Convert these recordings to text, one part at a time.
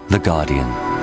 The Guardian.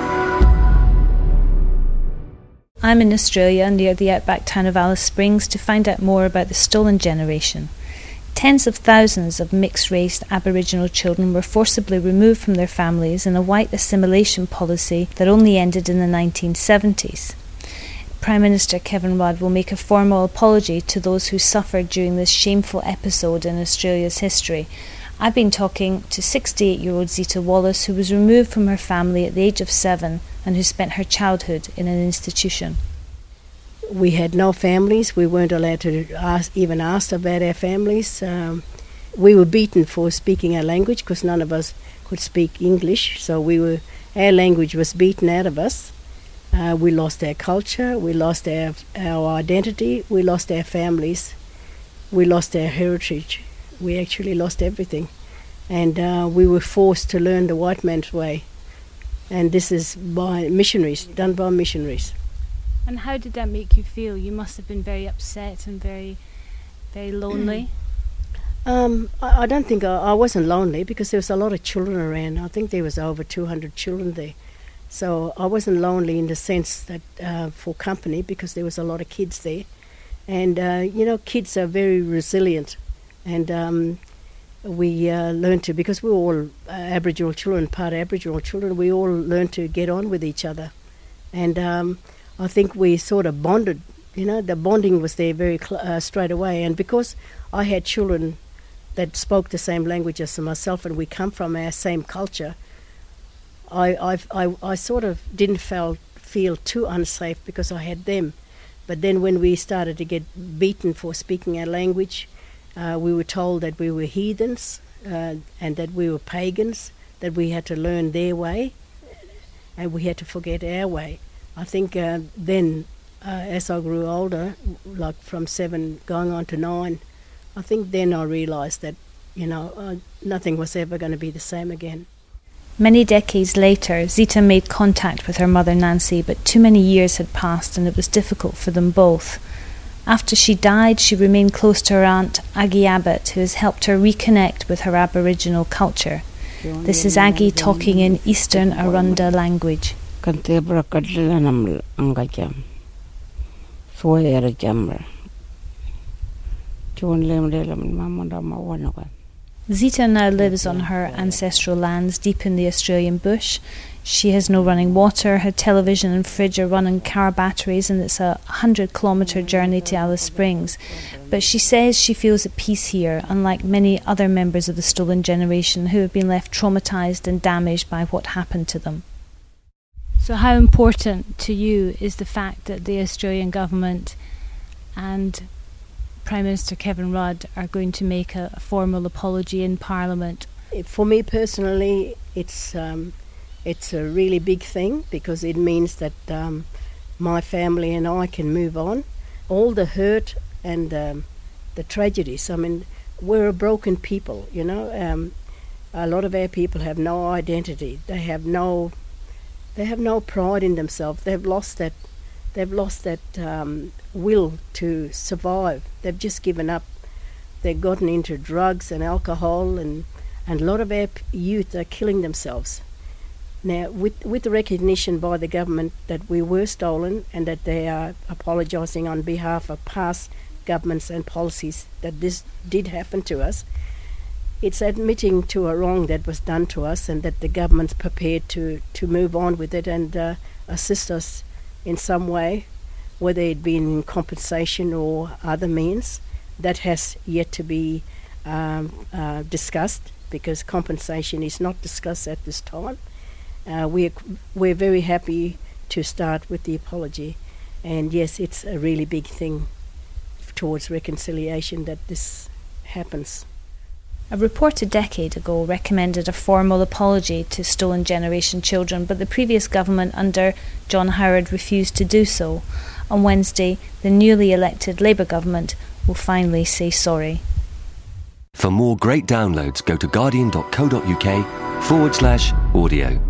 I'm in Australia near the outback town of Alice Springs to find out more about the stolen generation. Tens of thousands of mixed-race Aboriginal children were forcibly removed from their families in a white assimilation policy that only ended in the 1970s. Prime Minister Kevin Rudd will make a formal apology to those who suffered during this shameful episode in Australia's history. I've been talking to 68-year-old Zita Wallace, who was removed from her family at the age of 7 and who spent her childhood in an institution. We had no families. We weren't allowed to even ask about our families. We were beaten for speaking our language because none of us could speak English, so our language was beaten out of us. We lost our culture, we lost our identity, we lost our families, we lost our heritage. We actually lost everything. And we were forced to learn the white man's way. And this is by missionaries, done by missionaries. And how did that make you feel? You must have been very upset and very, very lonely. I don't think I wasn't lonely because there was a lot of children around. I think there was over 200 children there. So I wasn't lonely in the sense that for company because there was a lot of kids there. And, kids are very resilient. And we learned to, because we were all Aboriginal children, part Aboriginal children, we all learned to get on with each other. And I think we sort of bonded, the bonding was there very straight away. And because I had children that spoke the same language as myself and we come from our same culture, I sort of didn't feel too unsafe because I had them. But then when we started to get beaten for speaking our language, we were told that we were heathens and that we were pagans, that we had to learn their way and we had to forget our way. I think then, as I grew older, like from 7 going on to 9, I think then I realised that, nothing was ever going to be the same again. Many decades later, Zita made contact with her mother Nancy, but too many years had passed and it was difficult for them both. After she died, she remained close to her aunt, Aggie Abbott, who has helped her reconnect with her Aboriginal culture. This is Aggie talking in Eastern Arunda language. Zita now lives on her ancestral lands deep in the Australian bush. She has no running water, her television and fridge are run on car batteries, and it's a 100-kilometre journey to Alice Springs. But she says she feels at peace here, unlike many other members of the stolen generation who have been left traumatised and damaged by what happened to them. So how important to you is the fact that the Australian government and Prime Minister Kevin Rudd are going to make a formal apology in Parliament? For me personally, it's a really big thing because it means that my family and I can move on. All the hurt and the tragedies, we're a broken people, a lot of our people have no identity. They have no pride in themselves. They've lost that will to survive. They've just given up. They've gotten into drugs and alcohol, and a lot of our youth are killing themselves. Now, with the recognition by the government that we were stolen and that they are apologising on behalf of past governments and policies that this did happen to us, it's admitting to a wrong that was done to us and that the government's prepared to move on with it and assist us in some way, whether it be in compensation or other means. That has yet to be discussed because compensation is not discussed at this time. We're very happy to start with the apology, and yes, it's a really big thing towards reconciliation that this happens. A report a decade ago recommended a formal apology to stolen generation children, but the previous government under John Howard refused to do so. On Wednesday, the newly elected Labour government will finally say sorry. For more great downloads, go to guardian.co.uk/audio.